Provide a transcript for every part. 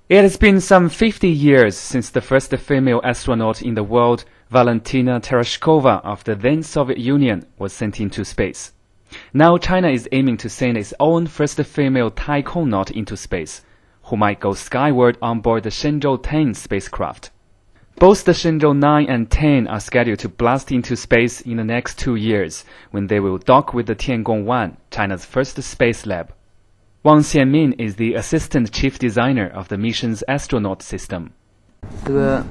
It has been some 50 years since the first female astronaut in the world, Valentina Tereshkova of the then Soviet Union, was sent into space. Now China is aiming to send its own first female taikonaut into space, who might go skyward on board the Shenzhou 10 spacecraft. Both the Shenzhou 9 and 10 are scheduled to blast into space in the next 2 years, when they will dock with the Tiangong 1, China's first space lab. Wang Xianmin is the assistant chief designer of the mission's astronaut system. The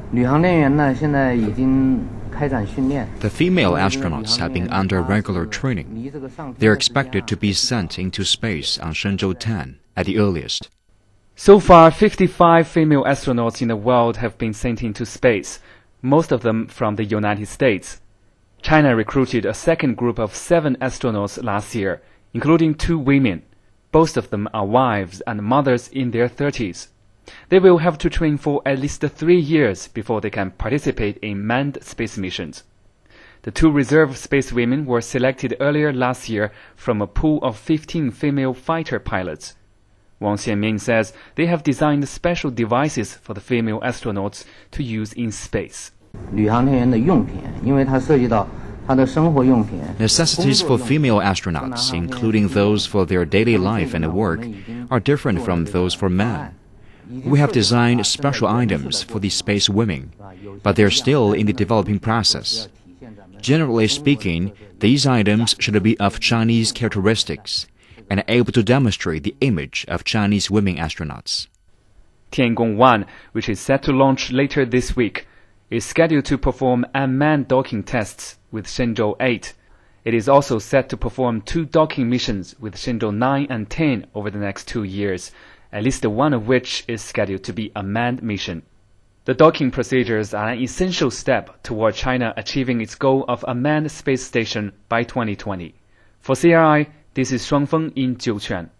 female astronauts have been under regular training. They are expected to be sent into space on Shenzhou 10 at the earliest. So far, 55 female astronauts in the world have been sent into space, most of them from the United States. China recruited a second group of 7 astronauts last year, including 2 women. Both of them are wives and mothers in their 30s. They will have to train for at least 3 years before they can participate in manned space missions. The 2 reserve space women were selected earlier last year from a pool of 15 female fighter pilots. Wang Xianmin says they have designed special devices for the female astronauts to use in space. Necessities for female astronauts, including those for their daily life and work, are different from those for men. We have designed special items for the space women, but they're still in the developing process. Generally speaking, these items should be of Chinese characteristics and able to demonstrate the image of Chinese women astronauts. Tiangong 1, which is set to launch later this week, is scheduled to perform unmanned docking tests with Shenzhou 8. It is also set to perform 2 docking missions with Shenzhou 9 and 10 over the next 2 years, at least one of which is scheduled to be a manned mission. The docking procedures are an essential step toward China achieving its goal of a manned space station by 2020. For CRI, this is Shuangfeng in Jiuquan.